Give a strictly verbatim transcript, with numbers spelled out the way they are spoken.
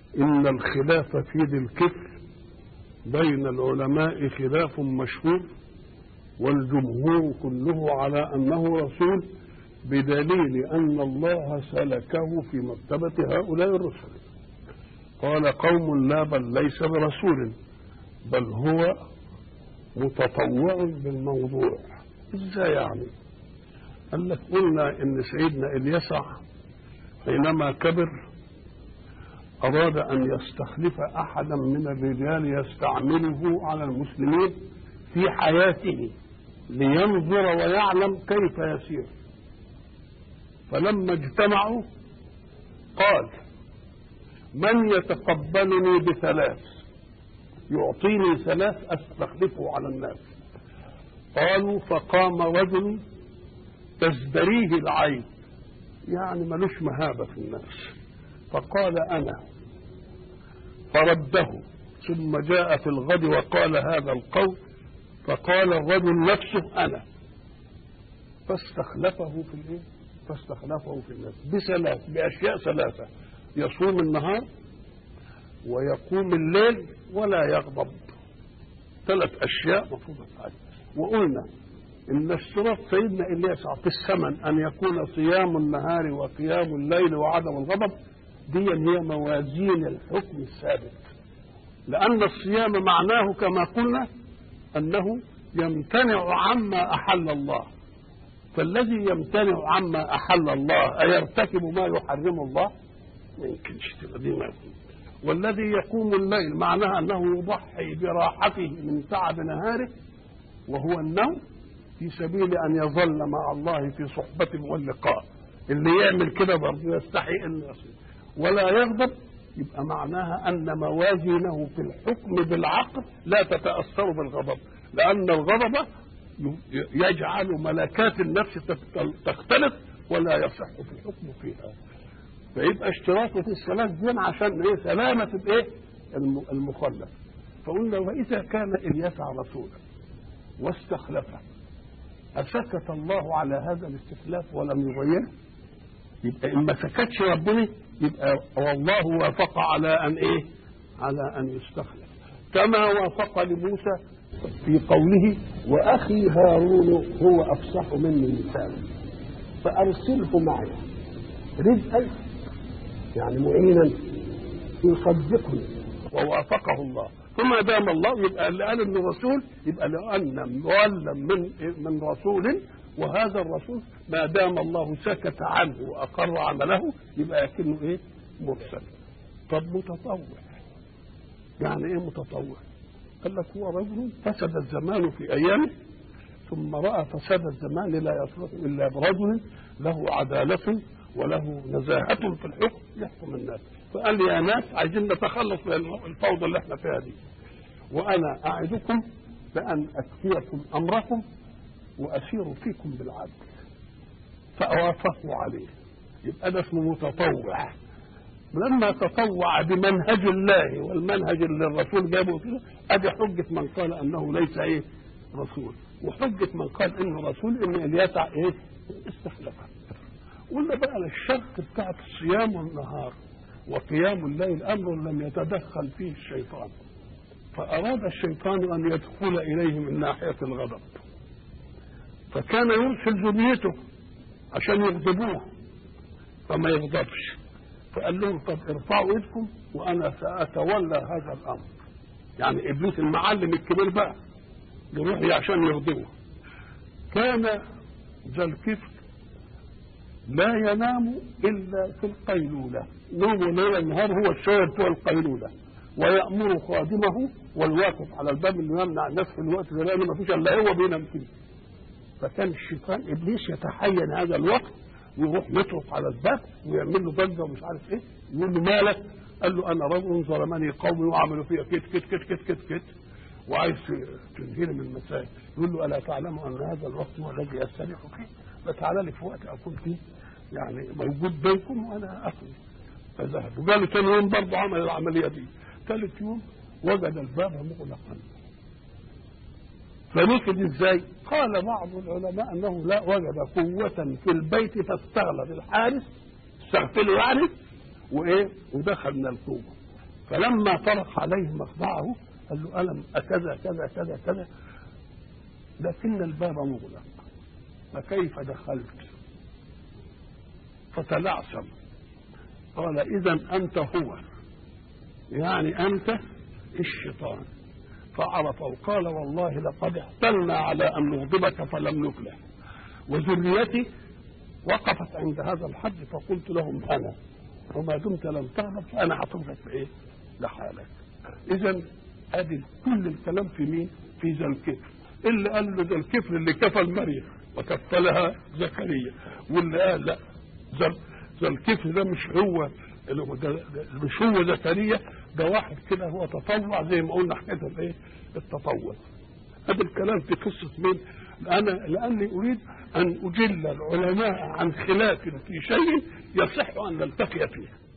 إن الخلاف في ذي الكفر بين العلماء خلاف مشهور، والجمهور كله على أنه رسول، بدليل أن الله سلكه في مرتبة هؤلاء الرسل. قال قوم لا بل ليس برسول بل هو متطوع بالموضوع. ازاي يعني؟ قال لك قلنا ان سيدنا اليسع حينما كبر اراد ان يستخلف احدا من الرجال يستعمله على المسلمين في حياته لينظر ويعلم كيف يسير. فلما اجتمعوا قال من يتقبلني بثلاث، يعطيني ثلاث استخلفه على الناس. قالوا فقام رجل تزدريه العين، يعني ملوش مهابة في الناس، فقال أنا، فرده. ثم جاء في الغد وقال هذا القول، فقال الرجل نفسه أنا، فاستخلفه في الايه؟ فاستخلفه في الناس بثلاث، بأشياء ثلاثة: يصوم النهار ويقوم الليل ولا يغضب. ثلاث أشياء مفروضة عليه. وقلنا إن اشتراط سيدنا إلياس في الثمن أن يكون صيام النهار وقيام الليل وعدم الغضب، دي هي موازين الحكم الثابت، لأن الصيام معناه كما قلنا أنه يمتنع عما أحل الله، فالذي يمتنع عما أحل الله أيرتكب ما يحرم الله؟ ما يمكنش تبقى دي ما يكون. والذي يقوم الليل معناها أنه يضحي براحته من تعب نهاره وهو النوم في سبيل أن يظل مع الله في صحبة واللقاء. اللي يعمل كده برضه يستحي أن يصير. ولا يغضب، يبقى معناها أن موازينه في الحكم بالعقل لا تتأثر بالغضب، لأن الغضب يجعل ملكات النفس تختلف ولا يصح في الحكم فيها. فيبقى اشتراطه في الصلاة دين عشان ايه؟ سلامة الايه؟ المخلف. فقلنا وإذا كان اليسع رسولا واستخلفه، أسكت الله على هذا الاستخلاف ولم يغيره؟ يبقى إن ما سكتش ربنا يبقى والله وافق على أن إيه؟ على أن يستخلف، كما وافق لموسى في قوله وأخي هارون هو أفصح مني لسانا فأرسله معي رزقا، يعني معينا يصدقني، ووافقه الله. ثم دام الله يبقى اللي قال انه رسول، يبقى لأن مولى من من رسول، وهذا الرسول ما دام الله سكت عنه واقر عمله يبقى كأنه ايه؟ مرسل. طب متطوع يعني ايه متطوع؟ قال لك هو رجل فسد الزمان في ايامه ثم راى فساد الزمان لا يصلح الا برجل له عداله وله نزاهه في الحكم يحكم الناس. فقال لي يا ناس عايزين نتخلص من الفوضى اللي احنا فيها دي، وانا اعدكم بان اكفيكم امركم واسير فيكم بالعدل. فاوافقوا عليه، يبقى ده اسمه متطوع. لما تطوع بمنهج الله والمنهج اللي الرسول جابه كده، ادي حجه من قال انه ليس ايه؟ رسول، وحجه من قال انه رسول ان اليسع ايه؟ استخلفه. قلنا بقى الشرط بتاعت الصيام والنهار وقيام الليل امر لم يتدخل فيه الشيطان، فاراد الشيطان ان يدخل اليه من ناحيه الغضب، فكان يرسل ذريته عشان يغضبوه فما يغضبش، فقال لهم طب ارفعوا ايدكم وانا ساتولى هذا الامر. يعني ابليس المعلم الكبير بقى يروح عشان يغضبه. كان ذا الكفر لا ينام الا في القيلوله، نوم ليل النهار هو الشويه بتوع القيلوله، ويامر خادمه والواقف على الباب انه يمنع الناس في الوقت ده لانه ما فيش الا هو بينام فيه. فكان الشيطان ابليس يتحين هذا الوقت ويروح يطرق على الباب ويعمل له ضجه ومش عارف ايه، يقول له مالك؟ قال له انا رجل ظلمني قومي وعملوا فيها كت كت كت كت كت كت وعايز تنهيني من المسائل. يقول له الا تعلم ان هذا الوقت هو الذي استريح فيه؟ فتعالى لي في وقت اكون فيه يعني موجود بينكم وانا اخذ. فذهب وقال له ثاني يوم برضه عمل العمليه دي. ثالث يوم وجد الباب مغلقا. فنفذ ازاي؟ قال بعض العلماء انه لا وجد قوة في البيت فاستغلب الحارس، استغفله يعني، وايه؟ ودخل من القوة. فلما طرق عليه مخدعه قال له ألم كذا كذا كذا كذا، لكن الباب مغلق فكيف دخلت؟ فتلعثم. قال إذا أنت هو، يعني أنت الشيطان. فعرف وقال والله لقد احتلنا على أن نغضبك فلم نفلح، وذريتي وقفت عند هذا الحد فقلت لهم أنا وما دمت لم تغضب فأنا هتركك في إيه؟ لحالك. إذا أدي كل الكلام في مين؟ في ذا الكفر. اللي قال له ذا الكفر اللي كفل مريم وكفلها زكريا، واللي قال لا ذا الكفر ده مش هو ده مش هو زكريا، ده واحد كده هو تطوع زي ما قلنا حكايه الايه؟ التطوع. هذا الكلام في قصه مين؟ انا لاني اريد ان اجل العلماء عن خلاف في شيء يصح ان نلتقي فيه.